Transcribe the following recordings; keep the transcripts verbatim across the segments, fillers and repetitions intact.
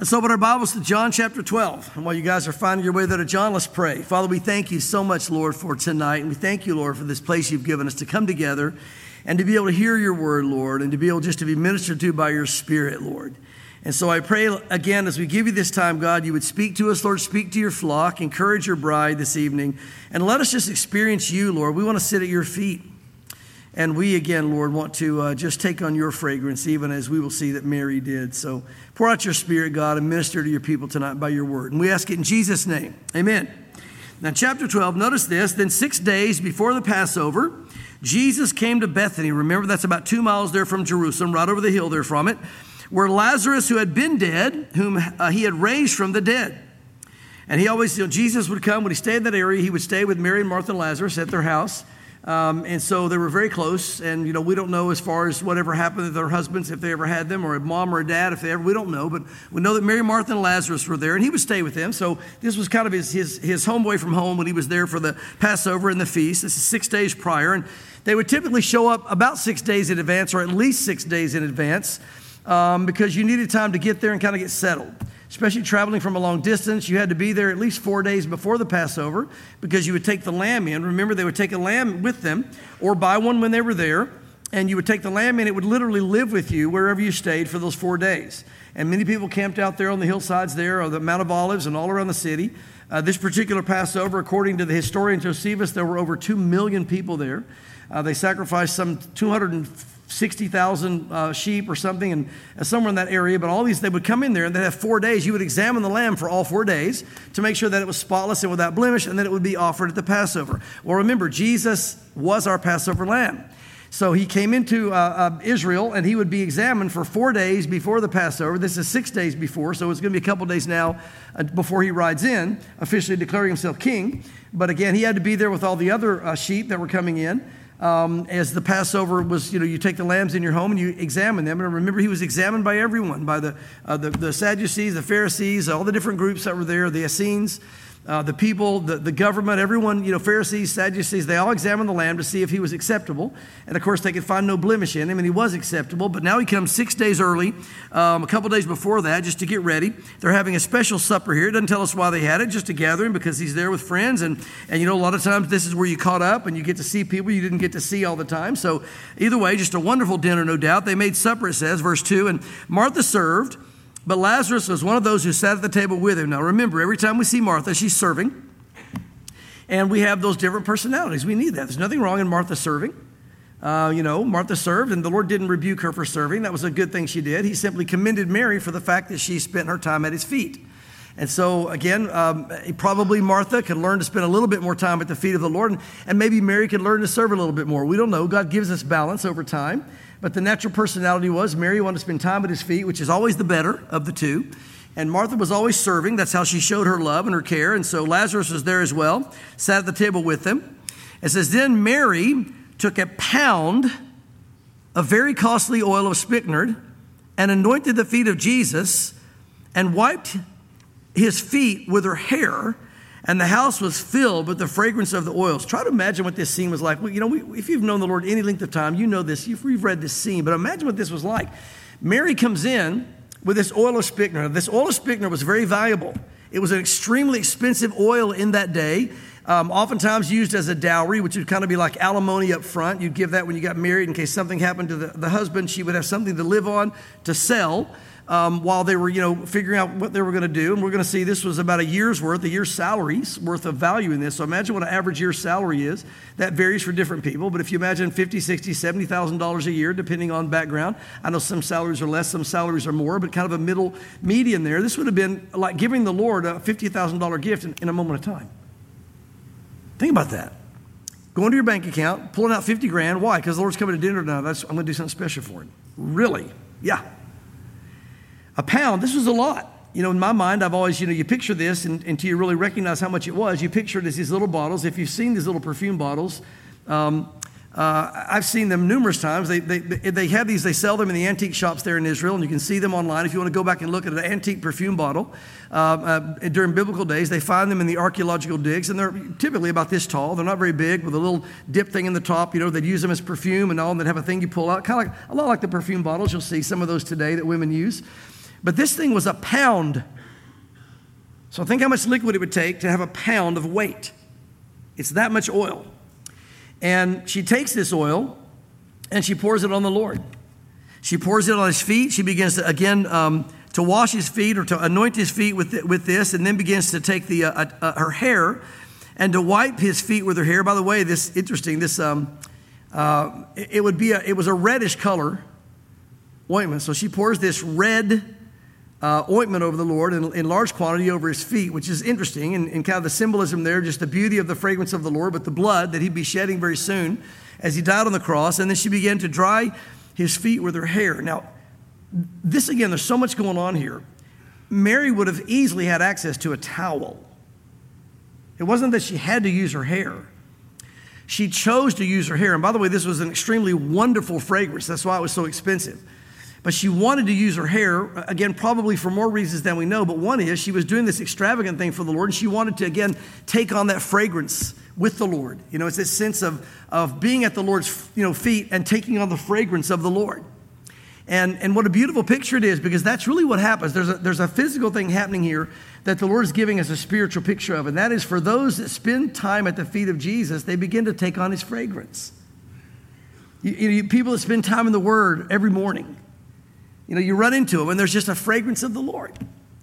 Let's open our Bibles to John chapter twelve. And while you guys are finding your way there to John, let's pray. Father, we thank you so much, Lord, for tonight. And we thank you, Lord, for this place you've given us to come together and to be able to hear your word, Lord, and to be able just to be ministered to by your Spirit, Lord. And so I pray again, as we give you this time, God, you would speak to us, Lord, speak to your flock, encourage your bride this evening, and let us just experience you, Lord. We want to sit at your feet. And we, again, Lord, want to uh, just take on your fragrance, even as we will see that Mary did. So pour out your Spirit, God, and minister to your people tonight by your word. And we ask it in Jesus' name. Amen. Now, chapter twelve, notice this. Then six days before the Passover, Jesus came to Bethany. Remember, that's about two miles there from Jerusalem, right over the hill there from it, where Lazarus, who had been dead, whom uh, he had raised from the dead. And he always, you know, Jesus would come. When he stayed in that area, he would stay with Mary and Martha and Lazarus at their house. Um, and so they were very close, and, you know, we don't know as far as whatever happened to their husbands, if they ever had them, or a mom or a dad, if they ever, we don't know, but we know that Mary, Martha, and Lazarus were there, and he would stay with them. So this was kind of his, his, his home away from home when he was there for the Passover and the feast. This is six days prior, and they would typically show up about six days in advance, or at least six days in advance, um, because you needed time to get there and kind of get settled. Especially traveling from a long distance, you had to be there at least four days before the Passover because you would take the lamb in. Remember, they would take a lamb with them or buy one when they were there, and you would take the lamb in. It would literally live with you wherever you stayed for those four days. And many people camped out there on the hillsides there or the Mount of Olives and all around the city. Uh, this particular Passover, according to the historian Josephus, there were over two million people there. Uh, they sacrificed some two hundred sixty thousand uh, sheep or something, and uh, somewhere in that area. But all these, they would come in there, and they'd have four days. You would examine the lamb for all four days to make sure that it was spotless and without blemish, and then it would be offered at the Passover. Well, remember, Jesus was our Passover lamb. So he came into uh, uh, Israel, and he would be examined for four days before the Passover. This is six days before, so it's going to be a couple days now uh, before he rides in, officially declaring himself king. But again, he had to be there with all the other uh, sheep that were coming in. Um, as the Passover was, you know, you take the lambs in your home and you examine them. And remember, he was examined by everyone, by the, uh, the, the Sadducees, the Pharisees, all the different groups that were there, the Essenes, uh, the people, the, the government, everyone, you know, Pharisees, Sadducees, they all examined the lamb to see if he was acceptable. And of course, they could find no blemish in him, and he was acceptable. But now he comes six days early, um, a couple days before that, just to get ready. They're having a special supper here. It doesn't tell us why they had it, just to gather him because he's there with friends. And, and you know, a lot of times this is where you caught up and you get to see people you didn't get to see all the time. So either way, just a wonderful dinner, no doubt. They made supper, it says, verse two. And Martha served, but Lazarus was one of those who sat at the table with him. Now remember, every time we see Martha, she's serving. And we have those different personalities. We need that. There's nothing wrong in Martha serving. Uh, you know, Martha served, and the Lord didn't rebuke her for serving. That was a good thing she did. He simply commended Mary for the fact that she spent her time at his feet. And so, again, um, probably Martha could learn to spend a little bit more time at the feet of the Lord, and, and maybe Mary could learn to serve a little bit more. We don't know. God gives us balance over time. But the natural personality was Mary wanted to spend time at his feet, which is always the better of the two. And Martha was always serving. That's how she showed her love and her care. And so Lazarus was there as well, sat at the table with them. It says, then Mary took a pound of very costly oil of spikenard and anointed the feet of Jesus and wiped his feet with her hair, and the house was filled with the fragrance of the oils. Try to imagine what this scene was like. Well, you know, we, if you've known the Lord any length of time, you know this. You've, you've read this scene, but imagine what this was like. Mary comes in with this oil of spikenard. This oil of spikenard was very valuable. It was an extremely expensive oil in that day, um, oftentimes used as a dowry, which would kind of be like alimony up front. You'd give that when you got married in case something happened to the, the husband. She would have something to live on, to sell. Um, while they were, you know, figuring out what they were going to do. And we're going to see this was about a year's worth, a year's salary's worth of value in this. So imagine what an average year's salary is. That varies for different people. But if you imagine fifty thousand dollars, sixty thousand dollars, seventy thousand dollars a year, depending on background. I know some salaries are less, some salaries are more, but kind of a middle median there. This would have been like giving the Lord a fifty thousand dollars gift in, in a moment of time. Think about that. Going to your bank account, pulling out fifty grand. Why? Because the Lord's coming to dinner now. That's, I'm going to do something special for him. Really? Yeah. A pound, this was a lot. You know, in my mind, I've always, you know, you picture this, and until you really recognize how much it was, you picture it as these little bottles. If you've seen these little perfume bottles, um, uh, I've seen them numerous times. They, they they have these, they sell them in the antique shops there in Israel, and you can see them online. If you want to go back and look at an antique perfume bottle, uh, uh, during biblical days, they find them in the archaeological digs, and they're typically about this tall. They're not very big, with a little dip thing in the top. You know, they'd use them as perfume and all, and they'd have a thing you pull out, kind of like, a lot like the perfume bottles. You'll see some of those today that women use. But this thing was a pound. So think how much liquid it would take to have a pound of weight. It's that much oil. And she takes this oil and she pours it on the Lord. She pours it on his feet. She begins to, again, um, to wash his feet or to anoint his feet with, with this, and then begins to take the uh, uh, her hair and to wipe his feet with her hair. By the way, this interesting, this um, uh, it, it would be a, it was a reddish color ointment. So she pours this red uh, ointment over the Lord in, in large quantity over his feet, which is interesting, and, and kind of the symbolism there, just the beauty of the fragrance of the Lord, but the blood that he'd be shedding very soon as he died on the cross. And then she began to dry his feet with her hair. Now, this again, there's so much going on here. Mary would have easily had access to a towel. It wasn't that she had to use her hair. She chose to use her hair. And by the way, this was an extremely wonderful fragrance. That's why it was so expensive. But she wanted to use her hair, again, probably for more reasons than we know. But one is she was doing this extravagant thing for the Lord, and she wanted to, again, take on that fragrance with the Lord. You know, it's this sense of, of being at the Lord's, you know, feet and taking on the fragrance of the Lord. And, and what a beautiful picture it is, because that's really what happens. There's a, there's a physical thing happening here that the Lord is giving us a spiritual picture of, and that is for those that spend time at the feet of Jesus, they begin to take on his fragrance. You, you, people that spend time in the Word every morning, you know, you run into them, and there's just a fragrance of the Lord.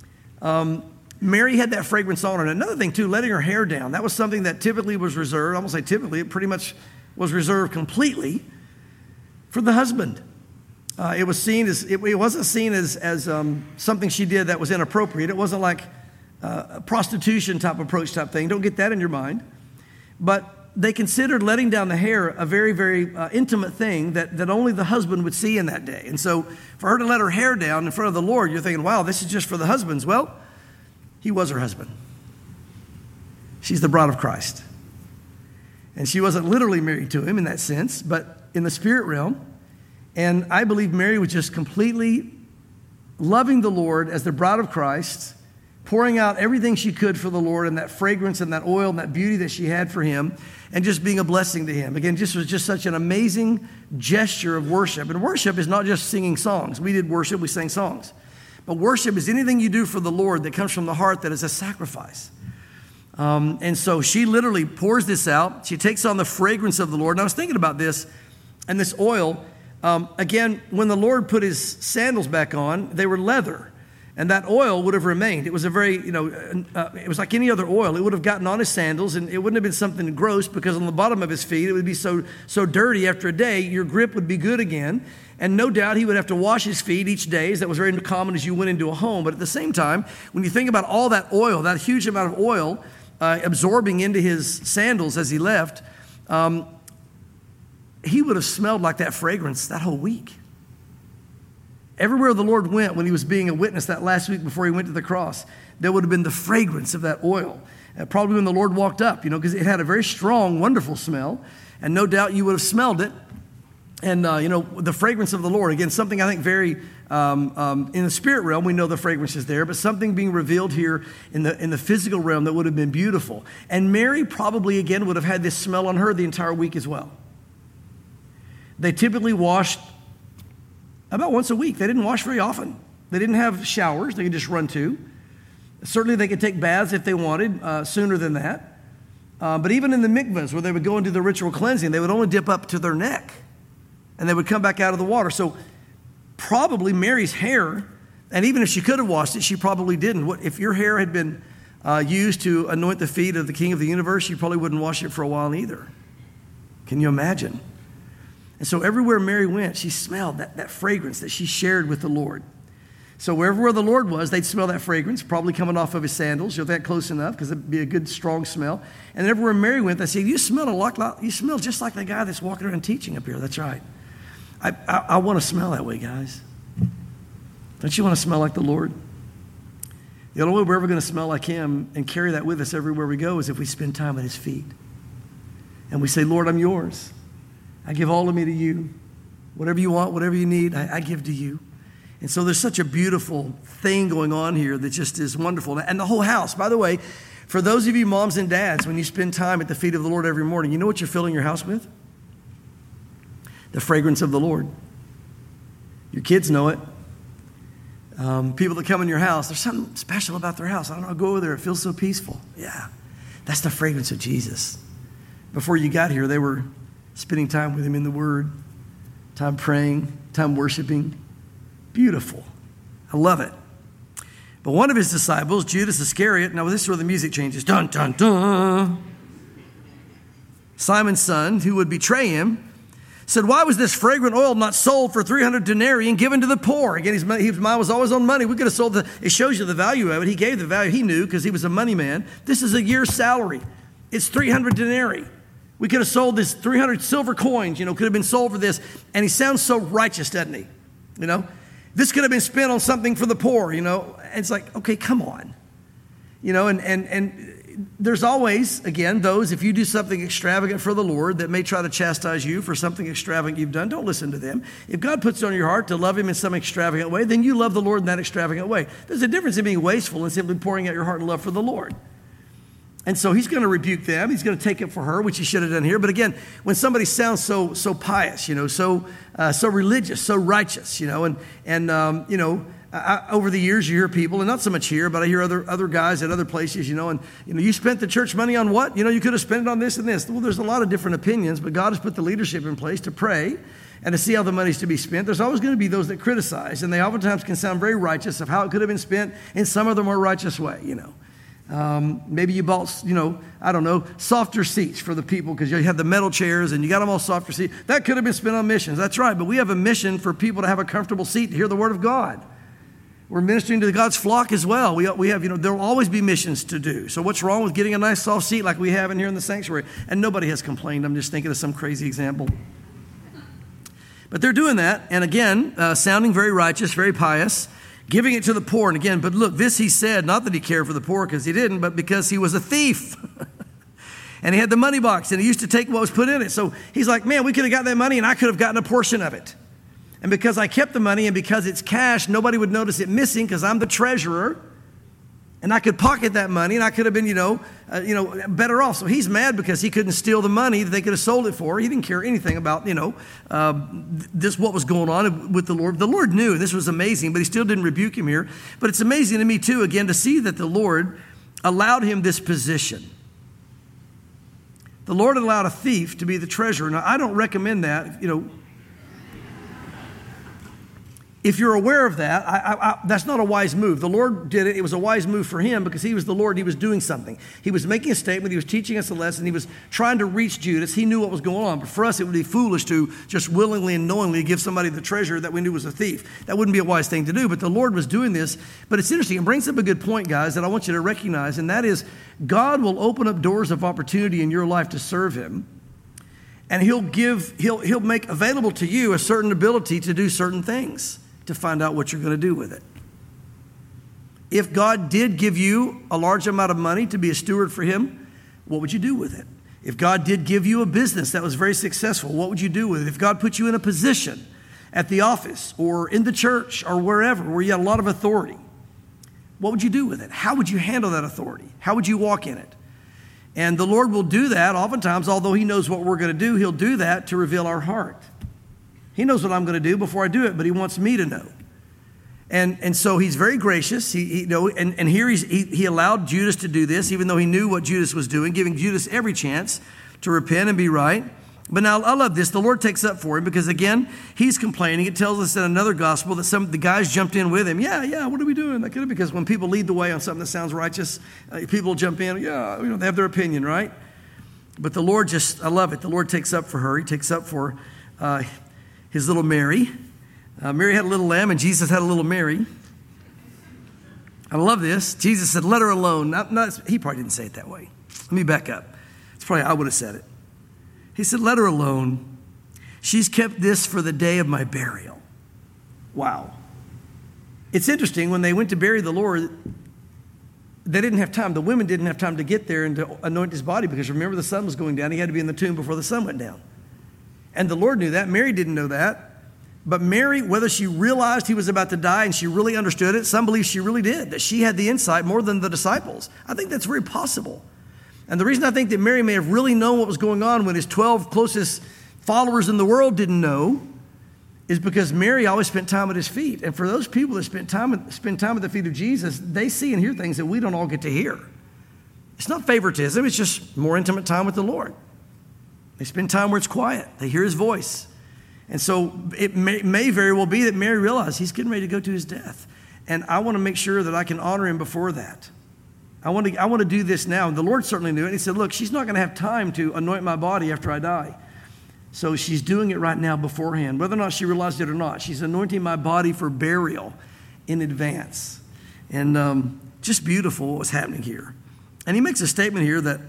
Um, Mary had that fragrance on her. And another thing, too, letting her hair down. That was something that typically was reserved. I won't say typically. It pretty much was reserved completely for the husband. Uh, it was seen as, it, it wasn't seen as, as um, something she did that was inappropriate. It wasn't like uh, a prostitution type approach type thing. Don't get that in your mind. But they considered letting down the hair a very, very uh, intimate thing that, that only the husband would see in that day. And so for her to let her hair down in front of the Lord, you're thinking, wow, this is just for the husbands. Well, he was her husband. She's the bride of Christ. And she wasn't literally married to him in that sense, but in the spirit realm. And I believe Mary was just completely loving the Lord as the bride of Christ, pouring out everything she could for the Lord, and that fragrance and that oil and that beauty that she had for him, and just being a blessing to him. Again, just was just such an amazing gesture of worship. And worship is not just singing songs. We did worship, we sang songs. But worship is anything you do for the Lord that comes from the heart that is a sacrifice. Um, and so she literally pours this out. She takes on the fragrance of the Lord. And I was thinking about this, and this oil, um, again, when the Lord put his sandals back on, they were leather. And that oil would have remained. It was a very, you know, uh, it was like any other oil. It would have gotten on his sandals, and it wouldn't have been something gross, because on the bottom of his feet, it would be so so dirty after a day, your grip would be good again. And no doubt he would have to wash his feet each day, as that was very common as you went into a home. But at the same time, when you think about all that oil, that huge amount of oil uh, absorbing into his sandals as he left, um, he would have smelled like that fragrance that whole week. Everywhere the Lord went when he was being a witness that last week before he went to the cross, there would have been the fragrance of that oil. Uh, probably when the Lord walked up, you know, because it had a very strong, wonderful smell. And no doubt you would have smelled it. And, uh, you know, the fragrance of the Lord, again, something I think very, um, um, in the spirit realm, we know the fragrance is there, but something being revealed here in the in the physical realm that would have been beautiful. And Mary probably, again, would have had this smell on her the entire week as well. They typically washed about once a week. They didn't wash very often. They didn't have showers they could just run to. Certainly they could take baths if they wanted uh, sooner than that. Uh, but even in the mikvahs where they would go into the ritual cleansing, they would only dip up to their neck. And they would come back out of the water. So probably Mary's hair, and even if she could have washed it, she probably didn't. What, if your hair had been uh, used to anoint the feet of the King of the universe, you probably wouldn't wash it for a while either. Can you imagine? And so everywhere Mary went, she smelled that, that fragrance that she shared with the Lord. So wherever where the Lord was, they'd smell that fragrance, probably coming off of his sandals. You'll that close enough, because it'd be a good, strong smell. And everywhere Mary went, they said, you smell a lot, like, you smell just like the guy that's walking around teaching up here. That's right. I, I, I want to smell that way, guys. Don't you want to smell like the Lord? The only way we're ever going to smell like him and carry that with us everywhere we go is if we spend time at his feet. And we say, Lord, I'm yours. I give all of me to you. Whatever you want, whatever you need, I, I give to you. And so there's such a beautiful thing going on here that just is wonderful. And the whole house, by the way, for those of you moms and dads, when you spend time at the feet of the Lord every morning, you know what you're filling your house with? The fragrance of the Lord. Your kids know it. Um, people that come in your house, there's something special about their house. I don't know, go over there, it feels so peaceful. Yeah, that's the fragrance of Jesus. Before you got here, they were spending time with him in the Word, time praying, time worshiping. Beautiful. I love it. But one of his disciples, Judas Iscariot, now this is where the music changes. Dun, dun, dun. Simon's son, who would betray him, said, why was this fragrant oil not sold for three hundred denarii and given to the poor? Again, his, his mind was always on money. We could have sold the, it shows you the value of it. He gave the value he knew because he was a money man. This is a year's salary. It's three hundred denarii. We could have sold this three hundred silver coins, you know, could have been sold for this. And he sounds so righteous, doesn't he? You know, this could have been spent on something for the poor, you know. And it's like, okay, come on. You know, and, and, and, there's always, again, those, if you do something extravagant for the Lord that may try to chastise you for something extravagant you've done, don't listen to them. If God puts it on your heart to love him in some extravagant way, then you love the Lord in that extravagant way. There's a difference in being wasteful and simply pouring out your heart and love for the Lord. And so he's going to rebuke them. He's going to take it for her, which he should have done here. But again, when somebody sounds so so pious, you know, so uh, so religious, so righteous, you know, and, and um, you know, I, over the years, you hear people, and not so much here, but I hear other other guys at other places, you know, and, you know, you spent the church money on what? You know, you could have spent it on this and this. Well, there's a lot of different opinions, but God has put the leadership in place to pray and to see how the money's to be spent. There's always going to be those that criticize, and they oftentimes can sound very righteous of how it could have been spent in some other more righteous way, you know. Um, maybe you bought, you know, I don't know, softer seats for the people because you had the metal chairs and you got them all softer seats. That could have been spent on missions. That's right, but we have a mission for people to have a comfortable seat to hear the Word of God. We're ministering to God's flock as well. We, we have, you know, there will always be missions to do. So what's wrong with getting a nice soft seat like we have in here in the sanctuary? And nobody has complained. I'm just thinking of some crazy example. But they're doing that. And again, uh, sounding very righteous, very pious, giving it to the poor. And again, but look, this he said, not that he cared for the poor because he didn't, but because he was a thief. And he had the money box and he used to take what was put in it. So he's like, man, we could have got that money and I could have gotten a portion of it. And because I kept the money and because it's cash, nobody would notice it missing because I'm the treasurer. And I could pocket that money and I could have been, you know, uh, you know, better off. So he's mad because he couldn't steal the money that they could have sold it for. He didn't care anything about, you know, uh, this, what was going on with the Lord. The Lord knew this was amazing, but he still didn't rebuke him here. But it's amazing to me too, again, to see that the Lord allowed him this position. The Lord allowed a thief to be the treasurer. Now, I don't recommend that, you know. If you're aware of that, I, I, I, that's not a wise move. The Lord did it. It was a wise move for him because he was the Lord. He was doing something. He was making a statement. He was teaching us a lesson. He was trying to reach Judas. He knew what was going on. But for us, it would be foolish to just willingly and knowingly give somebody the treasure that we knew was a thief. That wouldn't be a wise thing to do. But the Lord was doing this. But it's interesting. It brings up a good point, guys, that I want you to recognize, and that is God will open up doors of opportunity in your life to serve him. And he'll give, he'll, he'll make available to you a certain ability to do certain things, to find out what you're going to do with it. If God did give you a large amount of money to be a steward for him, what would you do with it? If God did give you a business that was very successful, what would you do with it? If God put you in a position at the office or in the church or wherever where you had a lot of authority, what would you do with it? How would you handle that authority? How would you walk in it? And the Lord will do that oftentimes, although he knows what we're going to do, he'll do that to reveal our heart. He knows what I'm going to do before I do it, but he wants me to know. And and so he's very gracious. He, he you know, and, and here he's, he, he allowed Judas to do this, even though he knew what Judas was doing, giving Judas every chance to repent and be right. But now I love this. The Lord takes up for him because, again, he's complaining. It tells us in another gospel that some the guys jumped in with him. Yeah, yeah, what are we doing? That could have, because when people lead the way on something that sounds righteous, uh, people jump in. Yeah, you know, they have their opinion, right? But the Lord just, I love it. The Lord takes up for her. He takes up for uh his little Mary. Uh, Mary had a little lamb and Jesus had a little Mary. I love this. Jesus said, let her alone. Not, not, he probably didn't say it that way. Let me back up. It's probably how I would have said it. He said, let her alone. She's kept this for the day of my burial. Wow. It's interesting, when they went to bury the Lord, they didn't have time. The women didn't have time to get there and to anoint his body because remember the sun was going down. He had to be in the tomb before the sun went down. And the Lord knew that. Mary didn't know that. But Mary, whether she realized he was about to die and she really understood it, some believe she really did, that she had the insight more than the disciples. I think that's very possible. And the reason I think that Mary may have really known what was going on when his twelve closest followers in the world didn't know is because Mary always spent time at his feet. And for those people that spend time, spend time at the feet of Jesus, they see and hear things that we don't all get to hear. It's not favoritism. It's just more intimate time with the Lord. They spend time where it's quiet. They hear his voice. And so it may, may very well be that Mary realized he's getting ready to go to his death. And I want to make sure that I can honor him before that. I want to, I want to do this now. And the Lord certainly knew it. He said, look, she's not going to have time to anoint my body after I die. So she's doing it right now beforehand. Whether or not she realized it or not, she's anointing my body for burial in advance. And um, just beautiful what was happening here. And he makes a statement here that,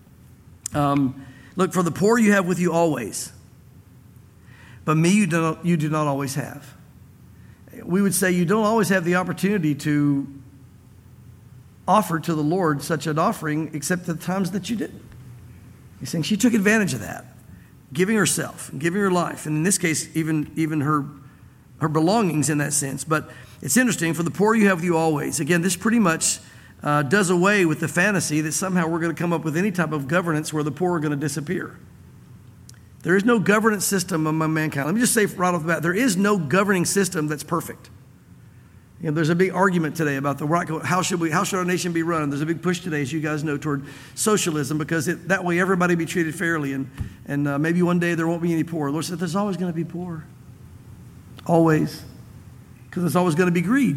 um, look, for the poor you have with you always, but me you do not, you do not always have. We would say you don't always have the opportunity to offer to the Lord such an offering except the times that you didn't. He's saying she took advantage of that, giving herself, giving her life, and in this case, even, even her, her belongings in that sense. But it's interesting, for the poor you have with you always. Again, this pretty much uh, does away with the fantasy that somehow we're going to come up with any type of governance where the poor are going to disappear. There is no governance system among mankind. Let me just say right off the bat, there is no governing system that's perfect. You know, there's a big argument today about the right, how should we, how should our nation be run? There's a big push today, as you guys know, toward socialism, because it, that way everybody be treated fairly, and and uh, maybe one day there won't be any poor. The Lord said, there's always going to be poor, always, because there's always going to be greed,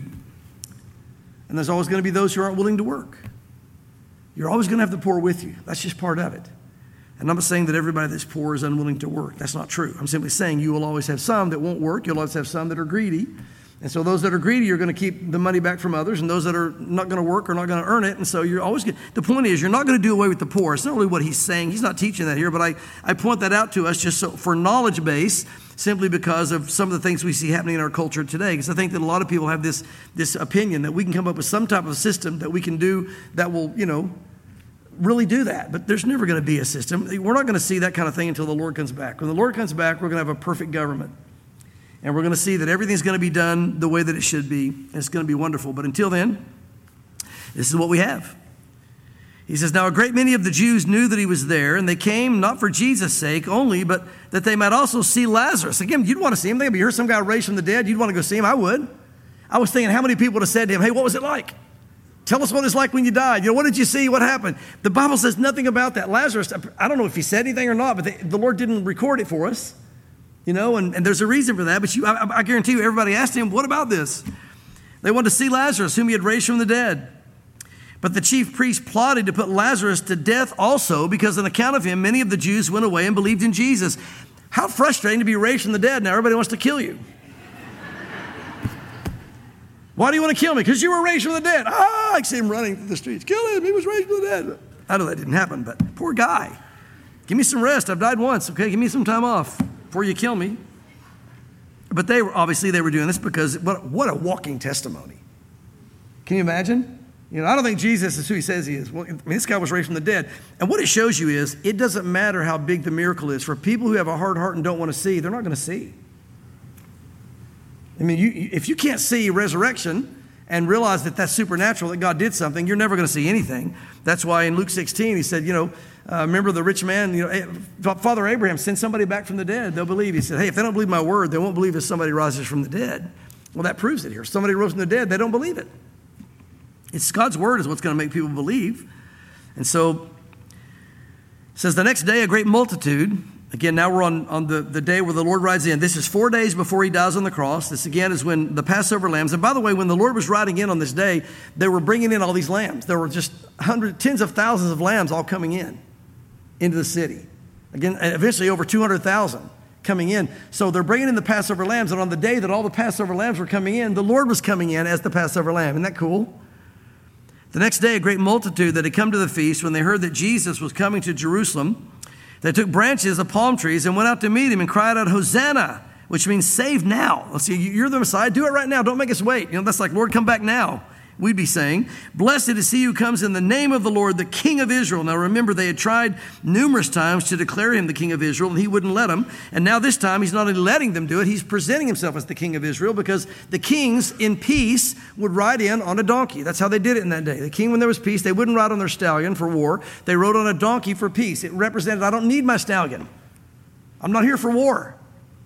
and there's always going to be those who aren't willing to work. You're always going to have the poor with you. That's just part of it. And I'm not saying that everybody that's poor is unwilling to work. That's not true. I'm simply saying you will always have some that won't work. You'll always have some that are greedy. And so those that are greedy are going to keep the money back from others, and those that are not going to work are not going to earn it. And so you're always going to, the point is, you're not going to do away with the poor. It's not really what he's saying. He's not teaching that here, but I, I point that out to us just so for knowledge base, simply because of some of the things we see happening in our culture today. Because I think that a lot of people have this, this opinion that we can come up with some type of system that we can do that will, you know, really do that. But there's never going to be a system. We're not going to see that kind of thing until the Lord comes back. When the Lord comes back, we're going to have a perfect government. And we're going to see that everything's going to be done the way that it should be. And it's going to be wonderful. But until then, this is what we have. He says, now a great many of the Jews knew that he was there, and they came not for Jesus' sake only, but that they might also see Lazarus. Again, you'd want to see him. They'd be here, some guy raised from the dead. You'd want to go see him. I would. I was thinking, how many people would have said to him, hey, what was it like? Tell us what it's like when you died. You know, what did you see? What happened? The Bible says nothing about that. Lazarus, I don't know if he said anything or not, but they, the Lord didn't record it for us. You know, and, and there's a reason for that. But you, I, I guarantee you, everybody asked him, what about this? They wanted to see Lazarus, whom he had raised from the dead. But the chief priests plotted to put Lazarus to death also, because on account of him, many of the Jews went away and believed in Jesus. How frustrating to be raised from the dead. Now everybody wants to kill you. Why do you want to kill me? Because you were raised from the dead. Ah, I see him running through the streets. Kill him. He was raised from the dead. I know that didn't happen, but poor guy. Give me some rest. I've died once. Okay, give me some time off before you kill me. But they were obviously they were doing this because what, what a walking testimony. Can you imagine? You know, I don't think Jesus is who he says he is. Well, I mean, this guy was raised from the dead. And what it shows you is it doesn't matter how big the miracle is. For people who have a hard heart and don't want to see, they're not going to see. I mean, you, if you can't see resurrection and realize that that's supernatural, that God did something, you're never going to see anything. That's why in Luke sixteen, he said, you know, uh, remember the rich man, you know, Father Abraham, send somebody back from the dead. They'll believe. He said, hey, if they don't believe my word, they won't believe if somebody rises from the dead. Well, that proves it here. Somebody rose from the dead, they don't believe it. It's God's word is what's going to make people believe. And so it says the next day, a great multitude. Again, now we're on, on the, the day where the Lord rides in. This is four days before he dies on the cross. This, again, is when the Passover lambs. And by the way, when the Lord was riding in on this day, they were bringing in all these lambs. There were just hundreds, tens of thousands of lambs all coming in, into the city. Again, eventually over two hundred thousand coming in. So they're bringing in the Passover lambs. And on the day that all the Passover lambs were coming in, the Lord was coming in as the Passover lamb. Isn't that cool? The next day, a great multitude that had come to the feast, when they heard that Jesus was coming to Jerusalem, they took branches of palm trees and went out to meet him and cried out, Hosanna, which means save now. Let's see, you're the Messiah. Do it right now. Don't make us wait. You know, that's like, Lord, come back now. We'd be saying, blessed is he who comes in the name of the Lord, the King of Israel. Now remember, they had tried numerous times to declare him the King of Israel, and he wouldn't let them. And now this time, he's not only letting them do it, he's presenting himself as the King of Israel, because the kings in peace would ride in on a donkey. That's how they did it in that day. The king, when there was peace, they wouldn't ride on their stallion for war. They rode on a donkey for peace. It represented, I don't need my stallion. I'm not here for war.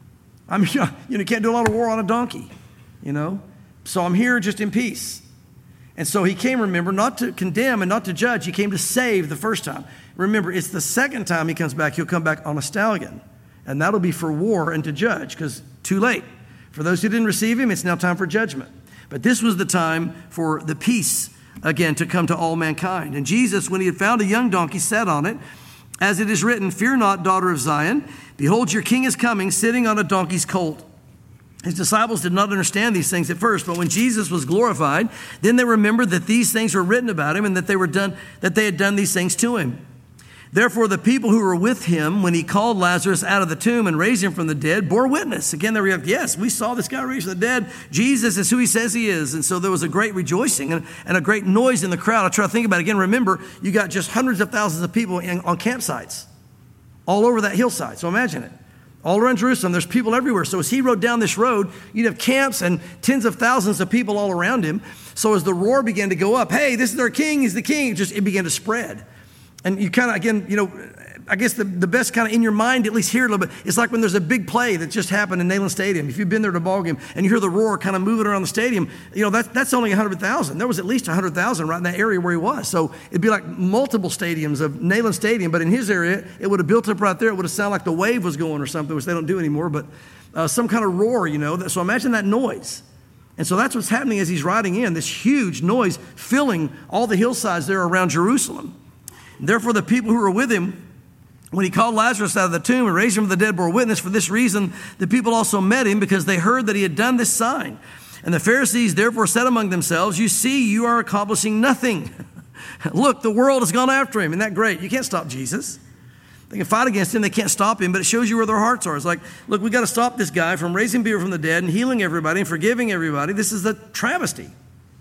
I mean, you know, you can't do a lot of war on a donkey, you know. So I'm here just in peace. And so he came, remember, not to condemn and not to judge. He came to save the first time. Remember, it's the second time he comes back, he'll come back on a stallion. And that'll be for war and to judge, because too late. For those who didn't receive him, it's now time for judgment. But this was the time for the peace, again, to come to all mankind. And Jesus, when he had found a young donkey, sat on it. As it is written, fear not, daughter of Zion. Behold, your king is coming, sitting on a donkey's colt. His disciples did not understand these things at first, but when Jesus was glorified, then they remembered that these things were written about him and that they were done, that they had done these things to him. Therefore, the people who were with him when he called Lazarus out of the tomb and raised him from the dead bore witness. Again, they react, yes, we saw this guy raised from the dead. Jesus is who he says he is. And so there was a great rejoicing and, and a great noise in the crowd. I try to think about it again. Remember, you got just hundreds of thousands of people in, on campsites all over that hillside. So imagine it. All around Jerusalem, there's people everywhere. So as he rode down this road, you'd have camps and tens of thousands of people all around him. So as the roar began to go up, hey, this is our king, he's the king, it just it began to spread. And you kind of, again, you know, I guess the, the best kind of in your mind, at least hear it a little bit, it's like when there's a big play that just happened in Neyland Stadium. If you've been there to a ball game and you hear the roar kind of moving around the stadium, you know, that, that's only one hundred thousand. There was at least one hundred thousand right in that area where he was. So it'd be like multiple stadiums of Neyland Stadium, but in his area, it would have built up right there. It would have sounded like the wave was going or something, which they don't do anymore, but uh, some kind of roar, you know. So imagine that noise. And so that's what's happening as he's riding in, this huge noise filling all the hillsides there around Jerusalem. Therefore, the people who were with him, when he called Lazarus out of the tomb and raised him from the dead, bore witness. For this reason, the people also met him, because they heard that he had done this sign. And the Pharisees therefore said among themselves, you see, you are accomplishing nothing. Look, the world has gone after him. Isn't that great? You can't stop Jesus. They can fight against him. They can't stop him, but it shows you where their hearts are. It's like, look, we got to stop this guy from raising people from the dead and healing everybody and forgiving everybody. This is a travesty.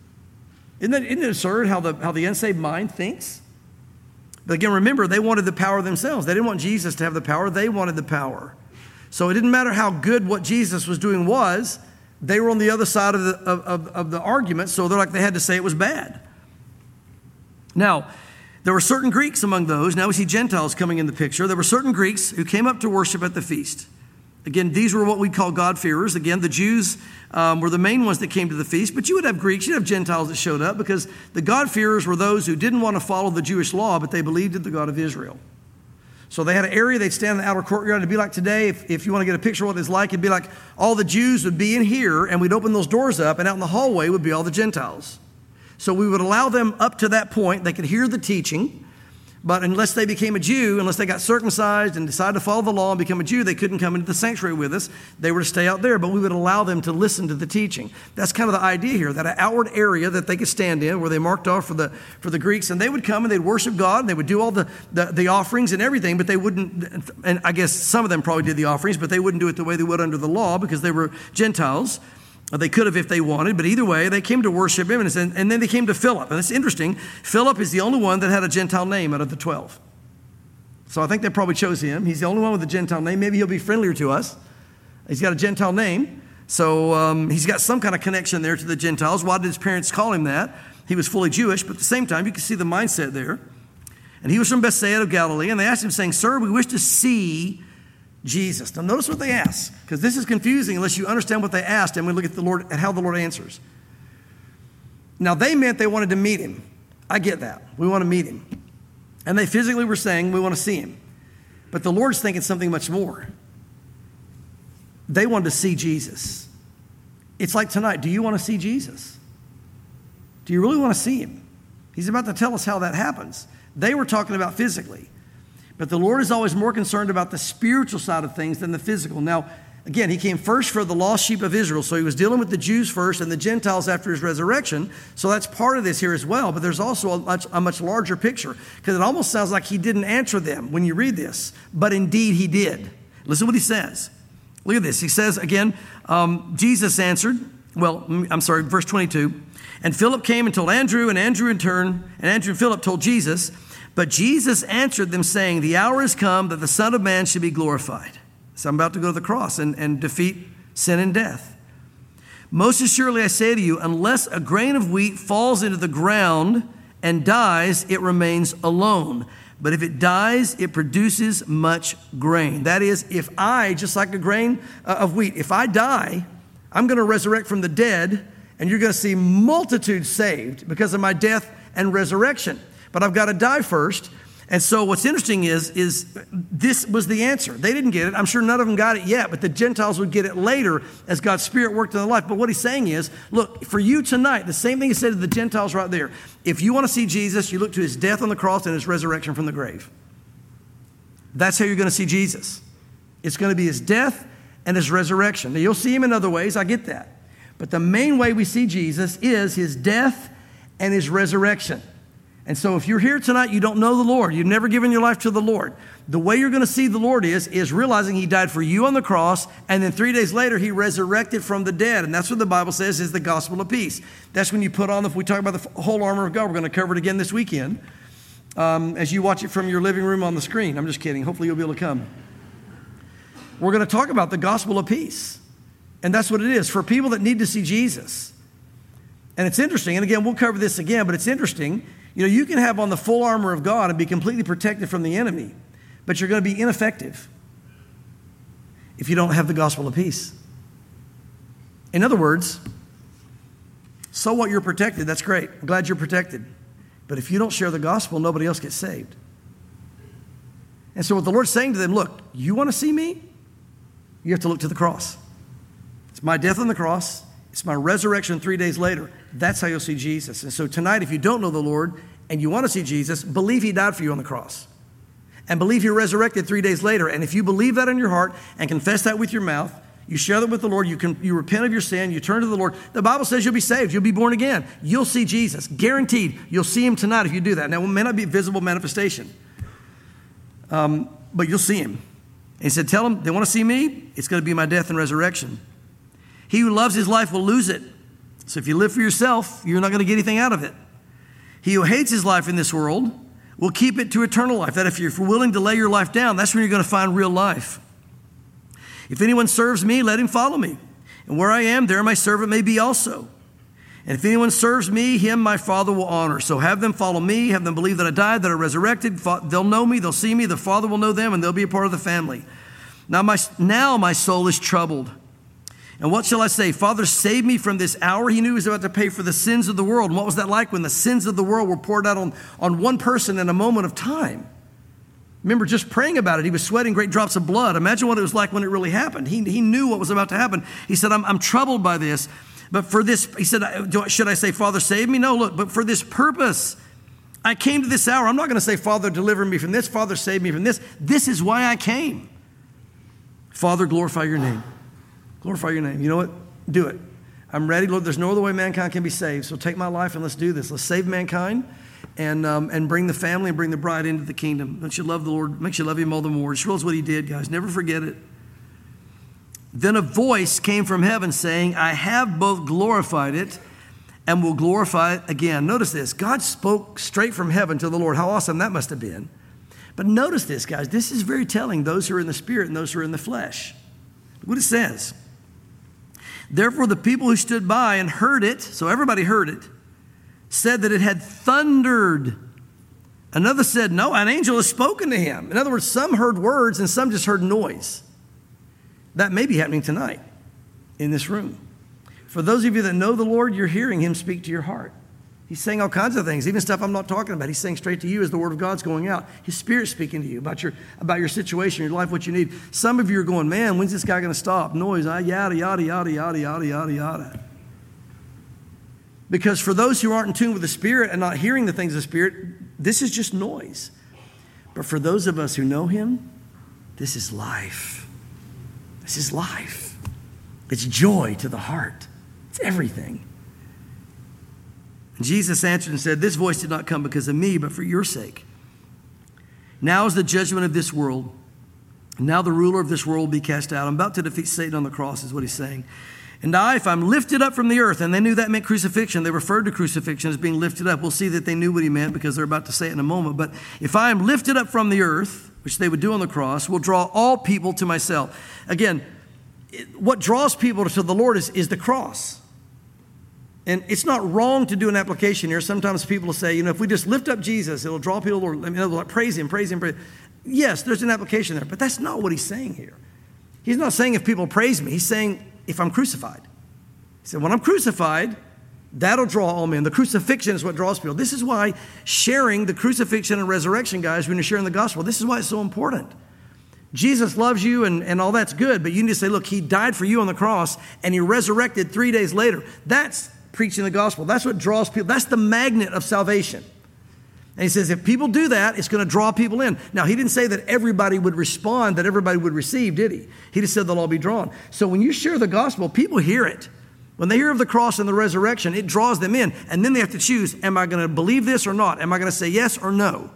Isn't, that, isn't it absurd how the, how the unsaved mind thinks? But again, remember, they wanted the power themselves. They didn't want Jesus to have the power. They wanted the power. So it didn't matter how good what Jesus was doing was. They were on the other side of the, of, of the argument, so they're like they had to say it was bad. Now, there were certain Greeks among those. Now we see Gentiles coming in the picture. There were certain Greeks who came up to worship at the feast. Again, these were what we'd call God-fearers. Again, the Jews um, were the main ones that came to the feast, but you would have Greeks, you'd have Gentiles that showed up, because the God-fearers were those who didn't want to follow the Jewish law, but they believed in the God of Israel. So they had an area, they'd stand in the outer courtyard. It'd be like today, if, if you want to get a picture of what it's like, it'd be like all the Jews would be in here, and we'd open those doors up, and out in the hallway would be all the Gentiles. So we would allow them up to that point. They could hear the teaching. But unless they became a Jew, unless they got circumcised and decided to follow the law and become a Jew, they couldn't come into the sanctuary with us. They were to stay out there, but we would allow them to listen to the teaching. That's kind of the idea here, that an outward area that they could stand in, where they marked off for the for the Greeks, and they would come and they'd worship God, and they would do all the, the, the offerings and everything, but they wouldn't, and I guess some of them probably did the offerings, but they wouldn't do it the way they would under the law, because they were Gentiles. They could have if they wanted, but either way, they came to worship him, and, and then they came to Philip. And it's interesting, Philip is the only one that had a Gentile name out of the twelve. So I think they probably chose him. He's the only one with a Gentile name. Maybe he'll be friendlier to us. He's got a Gentile name, so um, he's got some kind of connection there to the Gentiles. Why did his parents call him that? He was fully Jewish, but at the same time, you can see the mindset there. And he was from Bethsaida of Galilee, and they asked him, saying, Sir, we wish to see Jesus. Now notice what they ask, because this is confusing unless you understand what they asked and we look at the Lord, at how the Lord answers. Now they meant they wanted to meet him. I get that. We want to meet him. And they physically were saying, we want to see him. But the Lord's thinking something much more. They wanted to see Jesus. It's like tonight, do you want to see Jesus? Do you really want to see him? He's about to tell us how that happens. They were talking about physically. But the Lord is always more concerned about the spiritual side of things than the physical. Now, again, he came first for the lost sheep of Israel. So he was dealing with the Jews first and the Gentiles after his resurrection. So that's part of this here as well. But there's also a much, a much larger picture, because it almost sounds like he didn't answer them when you read this. But indeed he did. Listen to what he says. Look at this. He says again, um, Jesus answered, well, I'm sorry, verse twenty-two. And Philip came and told Andrew, and Andrew in turn, and Andrew and Philip told Jesus. But Jesus answered them, saying, the hour has come that the Son of Man should be glorified. So I'm about to go to the cross and, and defeat sin and death. Most assuredly I say to you, unless a grain of wheat falls into the ground and dies, it remains alone. But if it dies, it produces much grain. That is, if I, just like a grain of wheat, if I die, I'm going to resurrect from the dead, and you're going to see multitudes saved because of my death and resurrection. But I've got to die first. And so what's interesting is, is this was the answer. They didn't get it. I'm sure none of them got it yet, but the Gentiles would get it later as God's Spirit worked in their life. But what he's saying is, look, for you tonight, the same thing he said to the Gentiles right there. If you want to see Jesus, you look to his death on the cross and his resurrection from the grave. That's how you're going to see Jesus. It's going to be his death and his resurrection. Now, you'll see him in other ways. I get that. But the main way we see Jesus is his death and his resurrection. And so if you're here tonight, you don't know the Lord, you've never given your life to the Lord, the way you're going to see the Lord is, is realizing he died for you on the cross, and then three days later, he resurrected from the dead. And that's what the Bible says is the gospel of peace. That's when you put on, if we talk about the whole armor of God, we're going to cover it again this weekend, um, as you watch it from your living room on the screen. I'm just kidding. Hopefully you'll be able to come. We're going to talk about the gospel of peace. And that's what it is for people that need to see Jesus. And it's interesting, and again, we'll cover this again, but it's interesting. You know, you can have on the full armor of God and be completely protected from the enemy, but you're going to be ineffective if you don't have the gospel of peace. In other words, so what, you're protected, that's great. I'm glad you're protected. But if you don't share the gospel, nobody else gets saved. And so what the Lord's saying to them, look, you want to see me? You have to look to the cross. It's my death on the cross. It's my resurrection three days later. That's how you'll see Jesus. And so tonight, if you don't know the Lord and you want to see Jesus, believe he died for you on the cross. And believe he resurrected three days later. And if you believe that in your heart and confess that with your mouth, you share that with the Lord, you can you repent of your sin, you turn to the Lord. The Bible says you'll be saved. You'll be born again. You'll see Jesus. Guaranteed. You'll see him tonight if you do that. Now, it may not be a visible manifestation, um, but you'll see him. And he said, tell them they want to see me. It's going to be my death and resurrection. He who loves his life will lose it. So if you live for yourself, you're not going to get anything out of it. He who hates his life in this world will keep it to eternal life. That if you're willing to lay your life down, that's when you're going to find real life. If anyone serves me, let him follow me. And where I am, there my servant may be also. And if anyone serves me, him my Father will honor. So have them follow me, have them believe that I died, that I resurrected. They'll know me, they'll see me, the Father will know them, and they'll be a part of the family. Now my, now my soul is troubled. And what shall I say? Father, save me from this hour. He knew he was about to pay for the sins of the world. And what was that like when the sins of the world were poured out on, on one person in a moment of time? Remember, just praying about it, he was sweating great drops of blood. Imagine what it was like when it really happened. He, he knew what was about to happen. He said, I'm, I'm troubled by this. But for this, he said, should I say, Father, save me? No, look, but for this purpose, I came to this hour. I'm not going to say, Father, deliver me from this. Father, save me from this. This is why I came. Father, glorify your name. Glorify your name. You know what? Do it. I'm ready. Lord, there's no other way mankind can be saved. So take my life and let's do this. Let's save mankind and um, and bring the family and bring the bride into the kingdom. Don't you love the Lord? Makes you love him all the more. It shows what he did, guys. Never forget it. Then a voice came from heaven saying, I have both glorified it and will glorify it again. Notice this. God spoke straight from heaven to the Lord. How awesome that must have been. But notice this, guys. This is very telling. Those who are in the spirit and those who are in the flesh. Look what it says. Therefore, the people who stood by and heard it, so everybody heard it, said that it had thundered. Another said, no, an angel has spoken to him. In other words, some heard words and some just heard noise. That may be happening tonight in this room. For those of you that know the Lord, you're hearing him speak to your heart. He's saying all kinds of things, even stuff I'm not talking about. He's saying straight to you as the word of God's going out. His Spirit's speaking to you about your about your situation, your life, what you need. Some of you are going, man, when's this guy going to stop? Noise, yada, yada, yada, yada, yada, yada, yada. Because for those who aren't in tune with the Spirit and not hearing the things of the Spirit, this is just noise. But for those of us who know him, this is life. This is life. It's joy to the heart. It's everything. Jesus answered and said, this voice did not come because of me, but for your sake. Now is the judgment of this world. Now the ruler of this world will be cast out. I'm about to defeat Satan on the cross is what he's saying. And I, if I'm lifted up from the earth, and they knew that meant crucifixion. They referred to crucifixion as being lifted up. We'll see that they knew what he meant because they're about to say it in a moment. But if I am lifted up from the earth, which they would do on the cross, will draw all people to myself. Again, what draws people to the Lord is, is the cross. And it's not wrong to do an application here. Sometimes people will say, you know, if we just lift up Jesus, it'll draw people, or I mean, like, praise him, praise him, praise him. Yes, there's an application there, but that's not what he's saying here. He's not saying if people praise me. He's saying if I'm crucified. He said, when I'm crucified, that'll draw all men. The crucifixion is what draws people. This is why sharing the crucifixion and resurrection, guys, when you're sharing the gospel, this is why it's so important. Jesus loves you and, and all that's good, but you need to say, look, he died for you on the cross and he resurrected three days later. That's preaching the gospel. That's what draws people. That's the magnet of salvation. And he says, if people do that, it's going to draw people in. Now, he didn't say that everybody would respond, that everybody would receive, did he? He just said they'll all be drawn. So when you share the gospel, people hear it. When they hear of the cross and the resurrection, it draws them in. And then they have to choose, am I going to believe this or not? Am I going to say yes or no?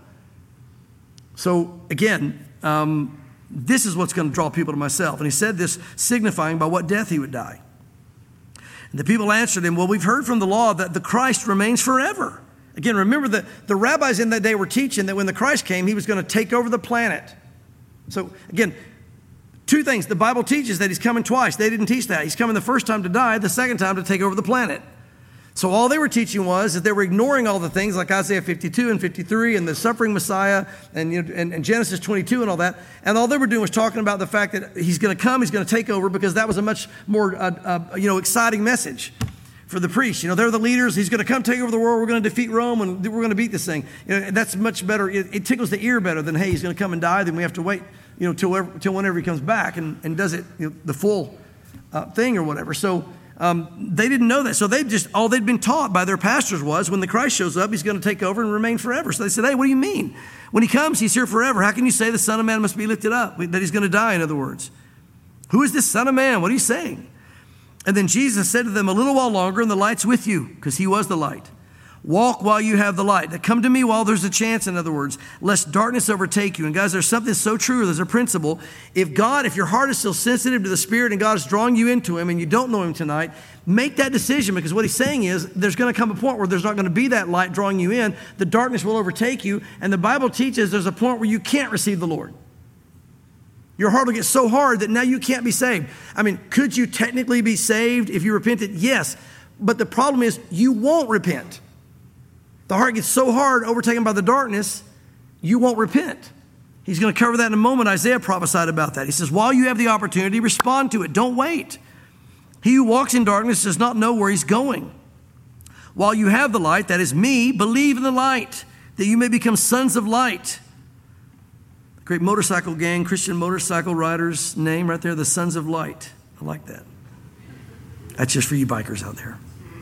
So again, um, this is what's going to draw people to myself. And he said this, signifying by what death he would die. And the people answered him, well, we've heard from the law that the Christ remains forever. Again, remember that the rabbis in that day were teaching that when the Christ came, he was going to take over the planet. So again, two things. The Bible teaches that he's coming twice. They didn't teach that. He's coming the first time to die, the second time to take over the planet. So all they were teaching was that they were ignoring all the things like Isaiah fifty-two and fifty-three and the suffering Messiah and, you know, and, and Genesis twenty-two and all that. And all they were doing was talking about the fact that he's going to come, he's going to take over, because that was a much more uh, uh, you know, exciting message for the priests. You know, they're the leaders. He's going to come take over the world. We're going to defeat Rome and we're going to beat this thing. You know, that's much better. It, it tickles the ear better than, hey, he's going to come and die. Then we have to wait, you know, till, till whenever he comes back and, and does it, you know, the full uh, thing or whatever. So um, they didn't know that. So they just, all they'd been taught by their pastors was when the Christ shows up, he's going to take over and remain forever. So they said, hey, what do you mean? When he comes, he's here forever. How can you say the Son of Man must be lifted up? That he's going to die, in other words. Who is this Son of Man? What are you saying? And then Jesus said to them, a little while longer and the light's with you, because he was the light. Walk while you have the light. Now come to me while there's a chance, in other words, lest darkness overtake you. And guys, there's something so true. There's a principle. If God, if your heart is still sensitive to the Spirit and God is drawing you into him and you don't know him tonight, make that decision, because what he's saying is there's going to come a point where there's not going to be that light drawing you in. The darkness will overtake you. And the Bible teaches there's a point where you can't receive the Lord. Your heart will get so hard that now you can't be saved. I mean, could you technically be saved if you repented? Yes. But the problem is you won't repent. The heart gets so hard, overtaken by the darkness, you won't repent. He's going to cover that in a moment. Isaiah prophesied about that. He says, while you have the opportunity, respond to it. Don't wait. He who walks in darkness does not know where he's going. While you have the light, that is me, believe in the light, that you may become sons of light. Great motorcycle gang, Christian motorcycle riders' name right there, the Sons of Light. I like that. That's just for you bikers out there.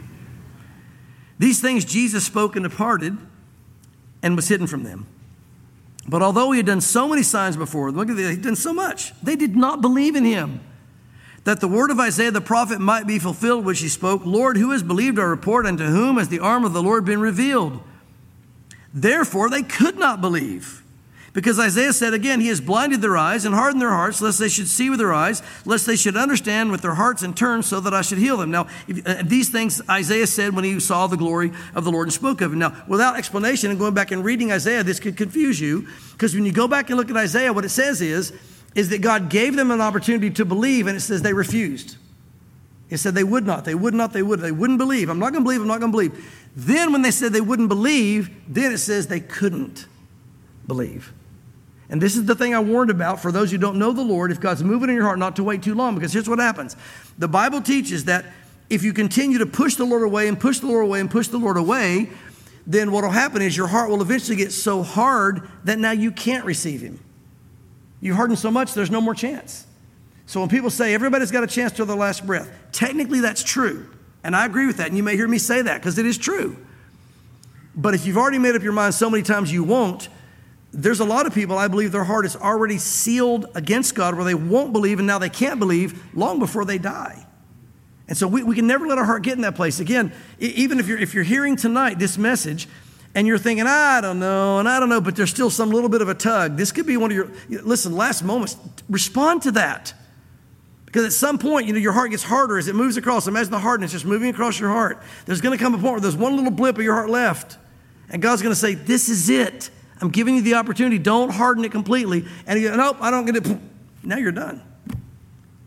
These things Jesus spoke and departed and was hidden from them. But although he had done so many signs before, look at that, he'd done so much, they did not believe in him. That the word of Isaiah the prophet might be fulfilled, which he spoke, Lord, who has believed our report, and to whom has the arm of the Lord been revealed? Therefore they could not believe. Because Isaiah said again, he has blinded their eyes and hardened their hearts, lest they should see with their eyes, lest they should understand with their hearts and turn, so that I should heal them. Now, if, uh, these things Isaiah said when he saw the glory of the Lord and spoke of it. Now, without explanation and going back and reading Isaiah, this could confuse you. Because when you go back and look at Isaiah, what it says is, is that God gave them an opportunity to believe, and it says they refused. It said they would not, they would not, they would, they wouldn't believe. I'm not going to believe, I'm not going to believe. Then when they said they wouldn't believe, then it says they couldn't believe. And this is the thing I warned about for those who don't know the Lord, if God's moving in your heart, not to wait too long, because here's what happens. The Bible teaches that if you continue to push the Lord away and push the Lord away and push the Lord away, then what will happen is your heart will eventually get so hard that now you can't receive him. You harden so much, there's no more chance. So when people say everybody's got a chance till their last breath, technically that's true. And I agree with that. And you may hear me say that because it is true. But if you've already made up your mind so many times you won't, there's a lot of people, I believe their heart is already sealed against God where they won't believe and now they can't believe long before they die. And so we, we can never let our heart get in that place. Again, even if you're, if you're hearing tonight this message and you're thinking, I don't know, and I don't know, but there's still some little bit of a tug. This could be one of your, listen, last moments. Respond to that. Because at some point, you know, your heart gets harder as it moves across. Imagine the hardness just moving across your heart. There's going to come a point where there's one little blip of your heart left. And God's going to say, this is it. I'm giving you the opportunity. Don't harden it completely. And you go, nope, I don't get it. Now you're done.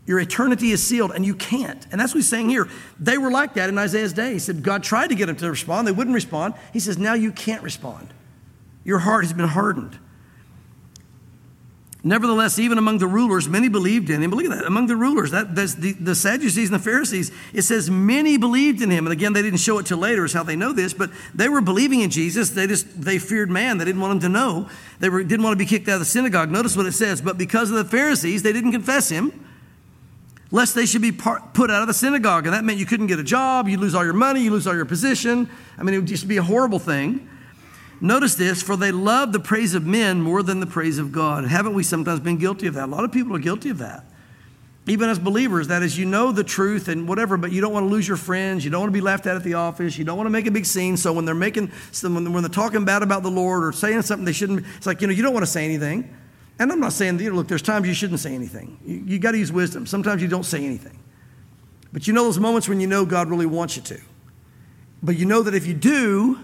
Your eternity is sealed, and you can't. And that's what he's saying here. They were like that in Isaiah's day. He said God tried to get them to respond. They wouldn't respond. He says, now you can't respond. Your heart has been hardened. Nevertheless, even among the rulers, many believed in him. But look at that. Among the rulers, that, that's the, the Sadducees and the Pharisees, it says many believed in him. And again, they didn't show it till later is how they know this, but they were believing in Jesus. They just, they feared man. They didn't want him to know. They were, didn't want to be kicked out of the synagogue. Notice what it says. But because of the Pharisees, they didn't confess him, lest they should be part, put out of the synagogue. And that meant you couldn't get a job. You lose all your money. You lose all your position. I mean, it would just be a horrible thing. Notice this, for they love the praise of men more than the praise of God. And haven't we sometimes been guilty of that? A lot of people are guilty of that. Even as believers, that is, you know the truth and whatever, but you don't want to lose your friends. You don't want to be laughed at at the office. You don't want to make a big scene. So when they're making, when they're talking bad about the Lord or saying something they shouldn't, it's like, you know, you don't want to say anything. And I'm not saying, you know, look, there's times you shouldn't say anything. You, you got to use wisdom. Sometimes you don't say anything. But you know those moments when you know God really wants you to. But you know that if you do,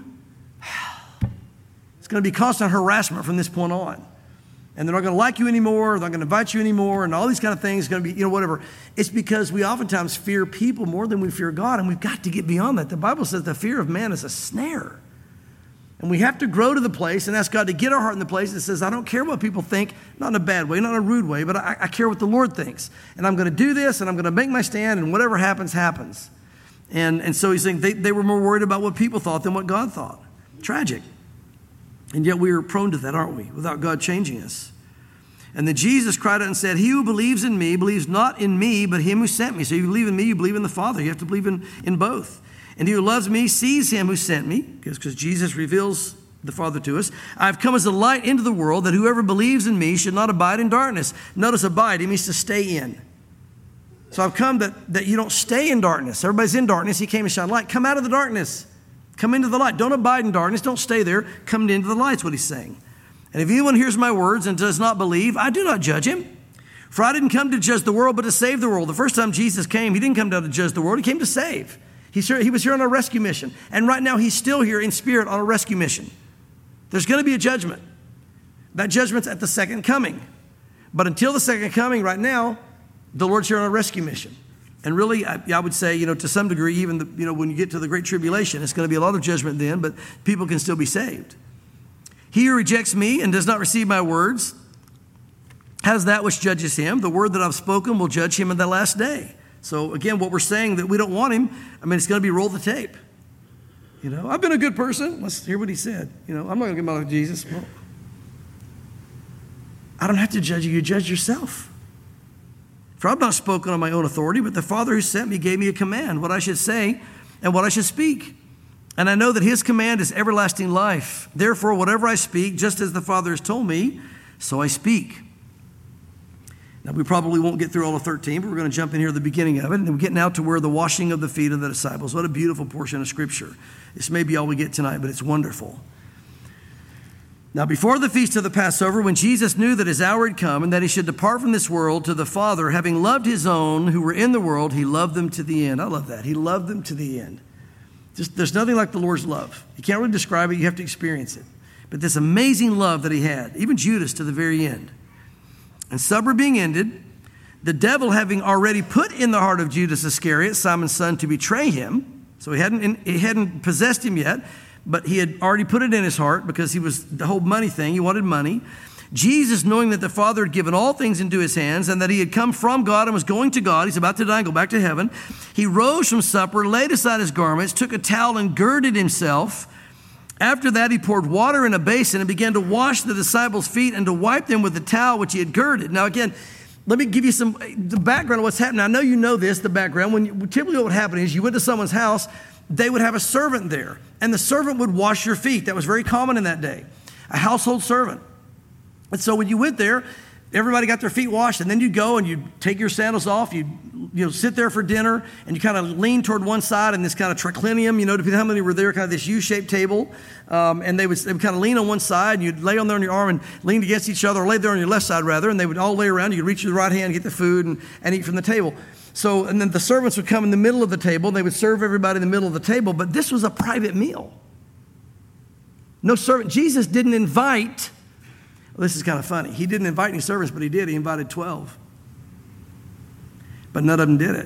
it's going to be constant harassment from this point on. And they're not going to like you anymore. They're not going to invite you anymore. And all these kind of things are going to be, you know, whatever. It's because we oftentimes fear people more than we fear God. And we've got to get beyond that. The Bible says the fear of man is a snare. And we have to grow to the place and ask God to get our heart in the place that says, I don't care what people think, not in a bad way, not in a rude way, but I, I care what the Lord thinks. And I'm going to do this and I'm going to make my stand and whatever happens, happens. And, and so he's saying they, they were more worried about what people thought than what God thought. Tragic. And yet we are prone to that, aren't we? Without God changing us. And then Jesus cried out and said, he who believes in me believes not in me, but him who sent me. So you believe in me, you believe in the Father. You have to believe in, in both. And he who loves me sees him who sent me, because Jesus reveals the Father to us. I've come as a light into the world, that whoever believes in me should not abide in darkness. Notice abide, it means to stay in. So I've come that, that you don't stay in darkness. Everybody's in darkness. He came to shine light. Come out of the darkness. Come into the light. Don't abide in darkness. Don't stay there. Come into the light is what he's saying. And if anyone hears my words and does not believe, I do not judge him. For I didn't come to judge the world, but to save the world. The first time Jesus came, he didn't come down to judge the world. He came to save. He's here, he was here on a rescue mission. And right now he's still here in spirit on a rescue mission. There's going to be a judgment. That judgment's at the second coming. But until the second coming, right now, the Lord's here on a rescue mission. And really, I, I would say, you know, to some degree, even, the, you know, when you get to the Great Tribulation, it's going to be a lot of judgment then, but people can still be saved. He who rejects me and does not receive my words has that which judges him. The word that I've spoken will judge him in the last day. So again, what we're saying that we don't want him, I mean, it's going to be roll the tape. You know, I've been a good person. Let's hear what he said. You know, I'm not going to get mad at Jesus. Well, I don't have to judge you. You judge yourself. For I've not spoken on my own authority, but the Father who sent me gave me a command, what I should say and what I should speak. And I know that his command is everlasting life. Therefore, whatever I speak, just as the Father has told me, so I speak. Now, we probably won't get through all of thirteen, but we're going to jump in here at the beginning of it. And we're getting out to where the washing of the feet of the disciples. What a beautiful portion of Scripture. This may be all we get tonight, but it's wonderful. Now, before the feast of the Passover, when Jesus knew that his hour had come and that he should depart from this world to the Father, having loved his own who were in the world, he loved them to the end. I love that. He loved them to the end. Just, there's nothing like the Lord's love. You can't really describe it. You have to experience it. But this amazing love that he had, even Judas to the very end. And supper being ended, the devil having already put in the heart of Judas Iscariot, Simon's son, to betray him. So he hadn't, he hadn't possessed him yet, but he had already put it in his heart because he was the whole money thing. He wanted money. Jesus, knowing that the Father had given all things into his hands and that he had come from God and was going to God, he's about to die and go back to heaven. He rose from supper, laid aside his garments, took a towel and girded himself. After that, he poured water in a basin and began to wash the disciples' feet and to wipe them with the towel which he had girded. Now, again, let me give you some the background of what's happening. I know you know this, the background. When you, typically what would happen is you went to someone's house, they would have a servant there, and the servant would wash your feet. That was very common in that day, a household servant. And so when you went there, everybody got their feet washed, and then you'd go and you'd take your sandals off, you'd you know, sit there for dinner, and you kind of lean toward one side in this kind of triclinium, you know, depending on how many were there, kind of this U-shaped table, um, and they would, they would kind of lean on one side, and you'd lay on there on your arm and lean against each other, or lay there on your left side, rather, and they would all lay around. You could reach with your right hand, get the food, and, and eat from the table. So, and then the servants would come in the middle of the table, and they would serve everybody in the middle of the table, but this was a private meal. No servant. Jesus didn't invite, well, this is kind of funny. He didn't invite any servants, but he did. He invited twelve. but none of them did it.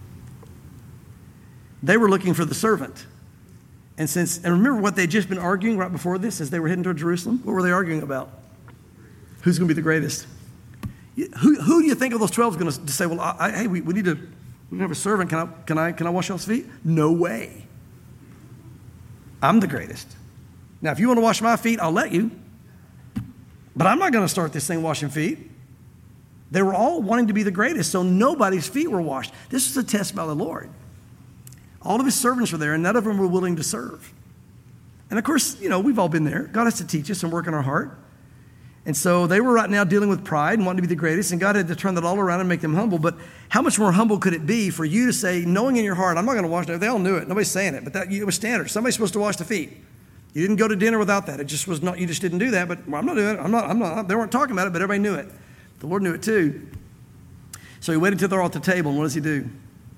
They were looking for the servant. And since, and remember what they'd just been arguing right before this as they were heading toward Jerusalem? What were they arguing about? Who's going to be the greatest? Who, who do you think of those twelve is going to say, well, I, I, hey, we, we need to we have a servant. Can I, can I, can I wash y'all's feet? No way. I'm the greatest. Now, if you want to wash my feet, I'll let you. But I'm not going to start this thing washing feet. They were all wanting to be the greatest, so nobody's feet were washed. This was a test by the Lord. All of his servants were there, and none of them were willing to serve. And of course, you know, we've all been there. God has to teach us and work in our heart. And so they were right now dealing with pride and wanting to be the greatest, and God had to turn that all around and make them humble. But how much more humble could it be for you to say, knowing in your heart, I'm not going to wash them? They all knew it. Nobody's saying it, but that, it was standard. Somebody's supposed to wash the feet. You didn't go to dinner without that. It just was not, you just didn't do that. But well, I'm not doing it. I'm not, I'm not, they weren't talking about it, but everybody knew it. The Lord knew it too. So he waited till they're all at the table, and what does he do?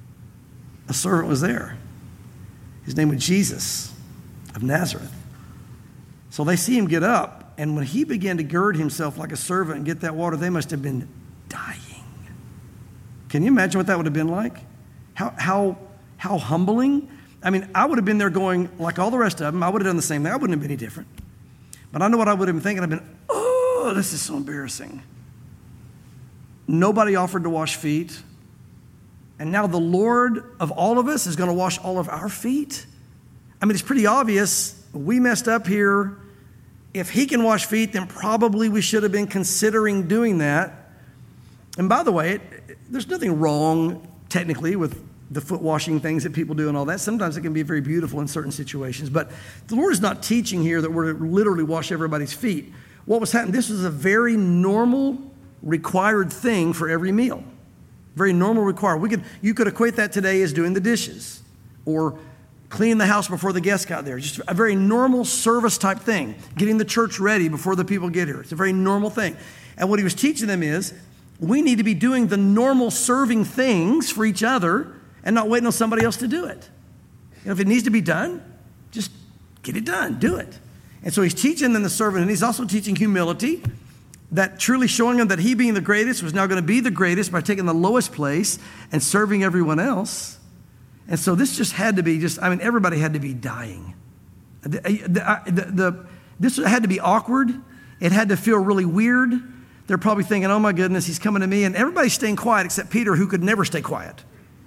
A servant was there. His name was Jesus of Nazareth. So they see him get up, and when he began to gird himself like a servant and get that water, they must have been dying. Can you imagine what that would have been like? How, how, how humbling? I mean, I would have been there going, like all the rest of them, I would have done the same thing. I wouldn't have been any different. But I know what I would have been thinking. I've been, oh, this is so embarrassing. Nobody offered to wash feet. And now the Lord of all of us is going to wash all of our feet. I mean, it's pretty obvious. We messed up here. If he can wash feet, then probably we should have been considering doing that. And by the way, it, there's nothing wrong technically with the foot washing things that people do and all that. Sometimes it can be very beautiful in certain situations. But the Lord is not teaching here that we're to literally wash everybody's feet. What was happening, this was a very normal, required thing for every meal. Very normal required. We could, you could equate that today as doing the dishes or cleaning the house before the guests got there. Just a very normal service type thing. Getting the church ready before the people get here. It's a very normal thing. And what he was teaching them is we need to be doing the normal serving things for each other and not waiting on somebody else to do it. You know, if it needs to be done, just get it done. Do it. And so he's teaching them the servant, and he's also teaching humility, that truly showing them that he being the greatest was now going to be the greatest by taking the lowest place and serving everyone else. And so this just had to be just, I mean, everybody had to be dying. The, the, the, the, this had to be awkward. It had to feel really weird. They're probably thinking, oh my goodness, he's coming to me. And everybody's staying quiet except Peter, who could never stay quiet.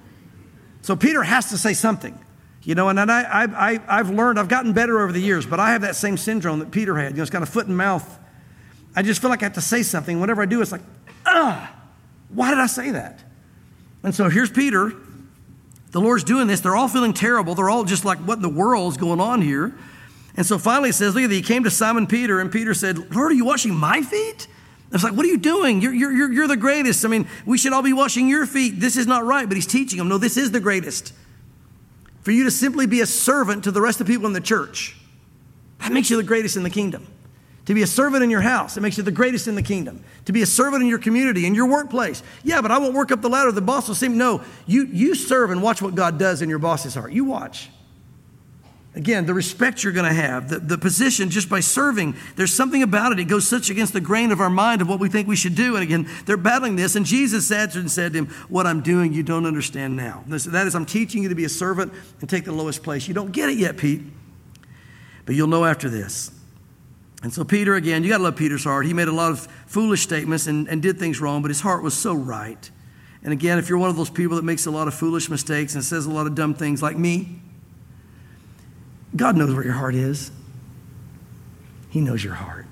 So Peter has to say something. You know, and I, I, I, I've learned, I've gotten better over the years, but I have that same syndrome that Peter had. You know, it's kind of foot and mouth. I just feel like I have to say something. Whenever I do, it's like, ah, why did I say that? And so here's Peter. The Lord's doing this. They're all feeling terrible. They're all just like, what in the world is going on here? And so finally it says, look at that. He came to Simon Peter, and Peter said, Lord, are you washing my feet? I was like, what are you doing? You're, you're, you're the greatest. I mean, we should all be washing your feet. This is not right. But he's teaching them, no, this is the greatest. For you to simply be a servant to the rest of the people in the church, that makes you the greatest in the kingdom. To be a servant in your house, it makes you the greatest in the kingdom. To be a servant in your community, in your workplace. Yeah, but I won't work up the ladder. The boss will see me. No, you, you serve and watch what God does in your boss's heart. You watch. Again, the respect you're going to have, the, the position just by serving, there's something about it. It goes such against the grain of our mind of what we think we should do. And again, they're battling this. And Jesus answered and said to him, what I'm doing, you don't understand now. That is, I'm teaching you to be a servant and take the lowest place. You don't get it yet, Pete, but you'll know after this. And so Peter, again, you got to love Peter's heart. He made a lot of foolish statements and, and did things wrong, but his heart was so right. And again, if you're one of those people that makes a lot of foolish mistakes and says a lot of dumb things like me, God knows where your heart is. He knows your heart.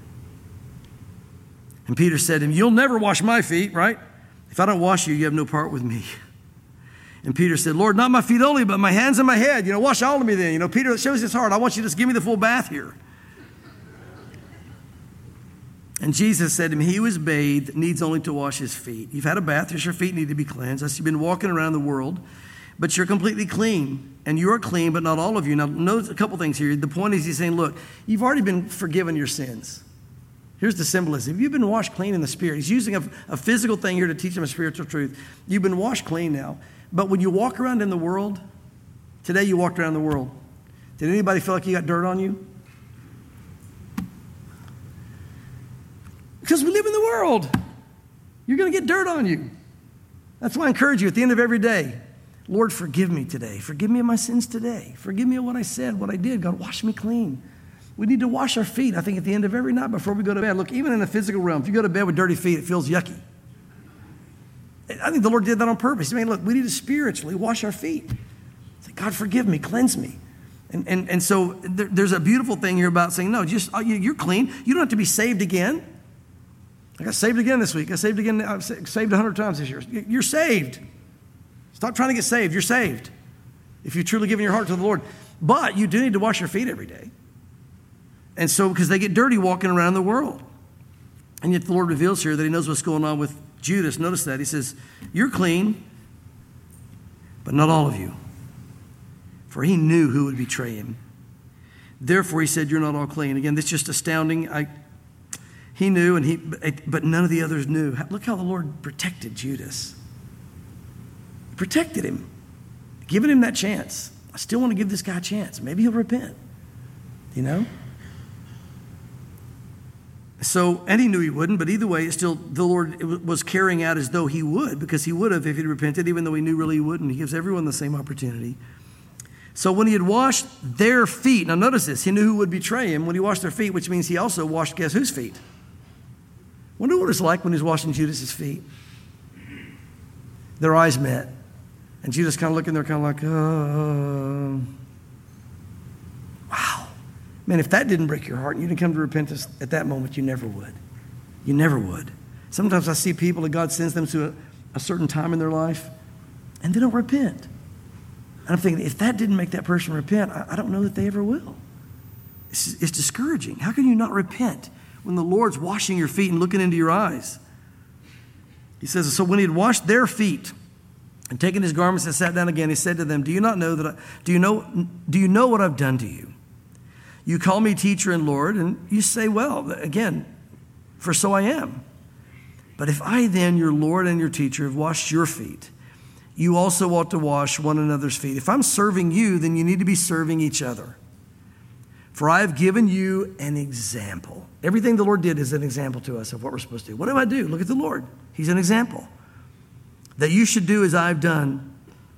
And Peter said to him, you'll never wash my feet, right? If I don't wash you, you have no part with me. And Peter said, Lord, not my feet only, but my hands and my head. You know, wash all of me then. You know, Peter, it shows his heart. I want you to just give me the full bath here. And Jesus said to him, he who is bathed needs only to wash his feet. You've had a bath, yes, your feet need to be cleansed. As you've been walking around the world, but you're completely clean. And you are clean, but not all of you. Now, notice a couple things here. The point is he's saying, look, you've already been forgiven your sins. Here's the symbolism. You've been washed clean in the Spirit. He's using a, a physical thing here to teach them a spiritual truth. You've been washed clean now. But when you walk around in the world, today you walked around the world. Did anybody feel like you got dirt on you? Because we live in the world. You're going to get dirt on you. That's why I encourage you at the end of every day, Lord, forgive me today. Forgive me of my sins today. Forgive me of what I said, what I did. God, wash me clean. We need to wash our feet, I think, at the end of every night before we go to bed. Look, even in the physical realm, if you go to bed with dirty feet, it feels yucky. I think the Lord did that on purpose. I mean, look, we need to spiritually wash our feet. Say, God, forgive me, cleanse me. And, and, and so there, there's a beautiful thing here about saying, no, just you're clean. You don't have to be saved again. I got saved again this week. I saved again. I've saved a hundred times this year. You're saved. Stop trying to get saved. You're saved if you've truly given your heart to the Lord. But you do need to wash your feet every day. And so, because they get dirty walking around the world. And yet the Lord reveals here that he knows what's going on with Judas. Notice that. He says, you're clean, but not all of you. For he knew who would betray him. Therefore, he said, you're not all clean. Again, this is just astounding. I, he knew, and he, but none of the others knew. Look how the Lord protected Judas. He protected him, giving him that chance. I still want to give this guy a chance. Maybe he'll repent, you know? So, and he knew he wouldn't, but either way, it's still the Lord was carrying out as though he would, because he would have if he'd repented, even though he knew really he wouldn't. He gives everyone the same opportunity. So when he had washed their feet, now notice this, he knew who would betray him when he washed their feet, which means he also washed, guess whose feet? Wonder what it's like when he's washing Judas's feet. Their eyes met. And Judas kind of looking there, kind of like, oh. Wow. Man, if that didn't break your heart and you didn't come to repentance at that moment, you never would. You never would. Sometimes I see people that God sends them to a, a certain time in their life and they don't repent. And I'm thinking, if that didn't make that person repent, I, I don't know that they ever will. It's, it's discouraging. How can you not repent when the Lord's washing your feet and looking into your eyes? He says, so when he had washed their feet and taken his garments and sat down again, he said to them, do you not know that I, do you know, do you know what I've done to you? You call me teacher and Lord, and you say, well, again, for so I am. But if I then, your Lord and your teacher, have washed your feet, you also ought to wash one another's feet. If I'm serving you, then you need to be serving each other. For I have given you an example. Everything the Lord did is an example to us of what we're supposed to do. What do I do? Look at the Lord. He's an example. That you should do as I've done.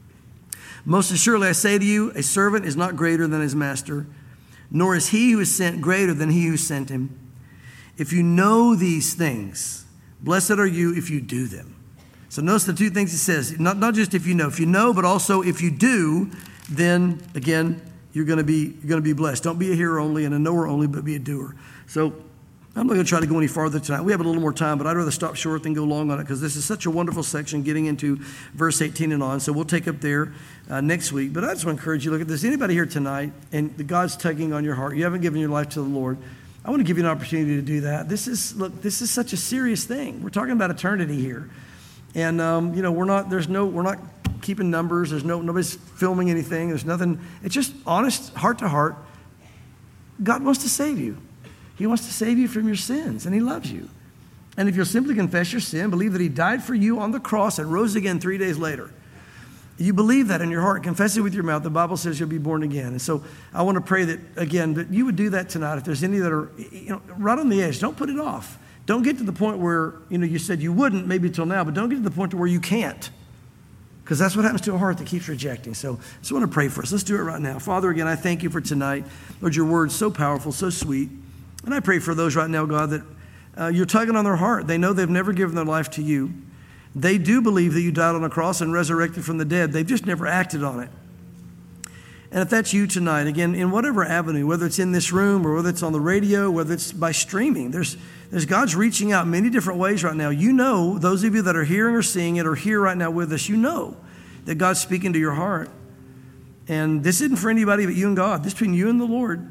Most assuredly I say to you, a servant is not greater than his master, nor is he who is sent greater than he who sent him. If you know these things, blessed are you if you do them. So notice the two things he says, not, not just if you know, if you know, but also if you do, then again, you're going to be you're going to be blessed. Don't be a hearer only and a knower only, but be a doer. So I'm not going to try to go any farther tonight. We have a little more time, but I'd rather stop short than go long on it because this is such a wonderful section getting into verse eighteen and on. So we'll take up there uh, next week. But I just want to encourage you, look at this. Anybody here tonight and God's tugging on your heart, you haven't given your life to the Lord, I want to give you an opportunity to do that. This is, look, this is such a serious thing. We're talking about eternity here. And, um, you know, we're not, there's no, we're not keeping numbers. There's no, nobody's filming anything. There's nothing. It's just honest, heart to heart. God wants to save you. He wants to save you from your sins, and he loves you. And if you'll simply confess your sin, believe that he died for you on the cross and rose again three days later, you believe that in your heart, confess it with your mouth, the Bible says you'll be born again. And so I want to pray that, again, that you would do that tonight. If there's any that are, you know, right on the edge, don't put it off. Don't get to the point where, you know, you said you wouldn't maybe till now, but don't get to the point to where you can't. Because that's what happens to a heart that keeps rejecting. So I just want to pray for us. Let's do it right now. Father, again, I thank you for tonight. Lord, your word's so powerful, so sweet. And I pray for those right now, God, that uh, you're tugging on their heart. They know they've never given their life to you. They do believe that you died on a cross and resurrected from the dead. They've just never acted on it. And if that's you tonight, again, in whatever avenue, whether it's in this room or whether it's on the radio, whether it's by streaming, there's, there's God's reaching out in many different ways right now. You know, those of you that are hearing or seeing it or here right now with us, you know that God's speaking to your heart. And this isn't for anybody but you and God. This is between you and the Lord.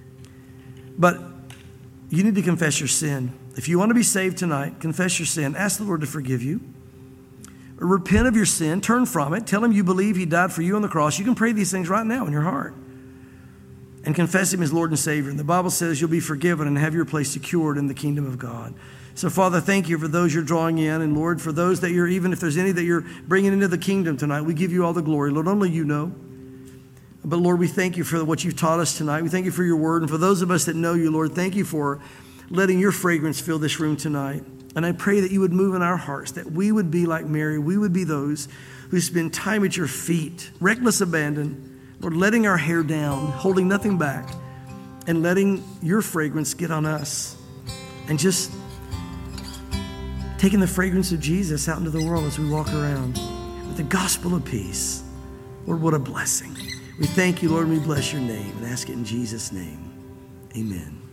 But you need to confess your sin. If you want to be saved tonight, confess your sin. Ask the Lord to forgive you. Repent of your sin. Turn from it. Tell him you believe he died for you on the cross. You can pray these things right now in your heart. And confess him as Lord and Savior. And the Bible says you'll be forgiven and have your place secured in the kingdom of God. So, Father, thank you for those you're drawing in. And, Lord, for those that you're, even if there's any that you're bringing into the kingdom tonight, we give you all the glory. Lord, only you know. But, Lord, we thank you for what you've taught us tonight. We thank you for your word. And for those of us that know you, Lord, thank you for letting your fragrance fill this room tonight. And I pray that you would move in our hearts, that we would be like Mary. We would be those who spend time at your feet, reckless abandon, Lord, letting our hair down, holding nothing back, and letting your fragrance get on us. And just taking the fragrance of Jesus out into the world as we walk around with the gospel of peace. Lord, what a blessing. We thank you, Lord, and we bless your name and ask it in Jesus' name. Amen.